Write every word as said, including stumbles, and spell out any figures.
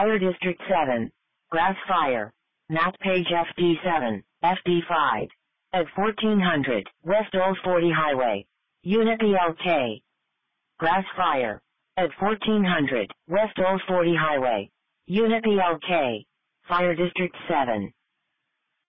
Fire District seven. Grass Fire. Map page F D seven, F D five. At fourteen hundred, West Old forty Highway. Unit P L K. Grass Fire. At fourteen hundred, West Old forty Highway. Unit P L K. Fire District seven.